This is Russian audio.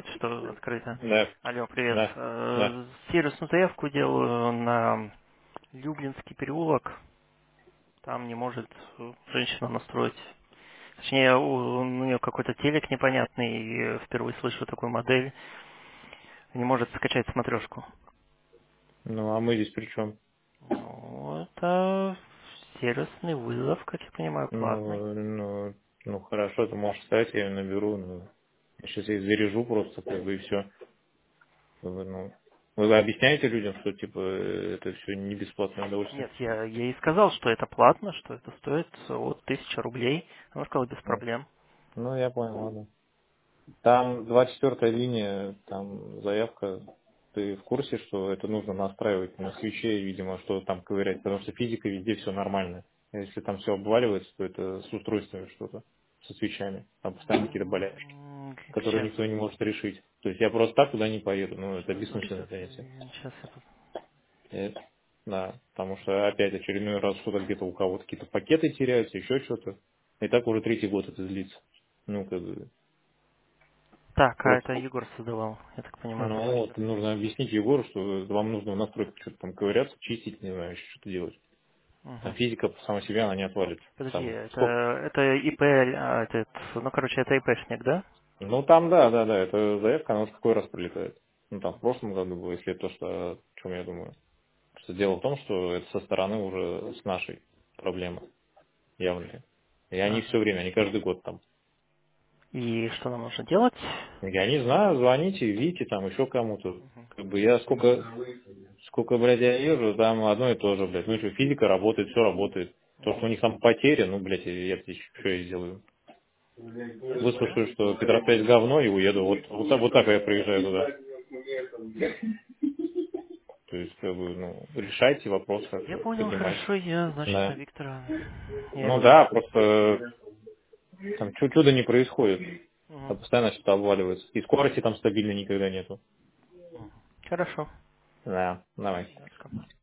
что открыто. Да, Алло, привет. да, да. Сервисную заявку делаю на Люблинский переулок. Там не может женщина настроить. Точнее, у нее какой-то телек непонятный, и впервые слышу такую модель. Не может скачать смотрешку. Ну, а мы здесь при чем? Ну, это сервисный вызов, как я понимаю, платный. Ну, хорошо, ты можешь встать, я ее наберу. Ну, я сейчас ее заряжу просто, как бы, и все. Ну, вы объясняете людям, что, типа, это все не бесплатное удовольствие? Нет, я ей сказал, что это платно, что это стоит от 1000 рублей. Она сказала, без Ну, проблем. ну, я понял, ладно. Там 24-я линия, там заявка. Ты в курсе, что это нужно настраивать на свече, видимо, что там ковырять, потому что физика везде все нормально. Если там все обваливается, то это с устройствами что-то, со свечами. Там постоянно какие-то болячки, которые Сейчас. никто не может решить. То есть я просто так туда не поеду, ну это бессмысленное Сейчас, занятие. сейчас я Да, потому что опять очередной раз что-то где-то у кого-то какие-то пакеты теряются, еще что-то. И так уже третий год это длится. Ну, как бы, Так, а это просто. Егор создавал, я так понимаю, Ну, пароль. вот, нужно объяснить Егору, что вам нужно в настройках что-то там ковыряться, чистить, не знаю, еще что-то делать. Там Угу. физика сама себя, она не отвалится. Подожди, Там, это, сколько? это ИП, ну, короче, это ИПшник, да? Ну, там, да, это заявка, она вот какой раз прилетает. Ну, там, в прошлом году было, если это то, что, о чем я думаю. Просто дело в том, что это со стороны уже с нашей проблемы явные. И они все Ага. время, они каждый год там. И что нам нужно делать? Я не знаю, звоните, Вите, там, еще кому-то. Мгм. Как бы я сколько, блядь, я езжу, там одно и то же, блядь. Ну, что, физика работает, все работает. То, что у них там потери, ну, блядь, я что я сделаю? Выслушаю, что Петропавловск говно и уеду. Вот так я приезжаю туда. То есть, как бы, ну, решайте вопрос, как Я бы, понял, поднимайте. хорошо, я, значит, на Да. Виктора. Я Ну его да, наберу. просто там чудо не происходит. Мгм. Там постоянно что-то обваливается. И скорости там стабильной никогда нету. Мгм. Хорошо. Да, давай. Ясно.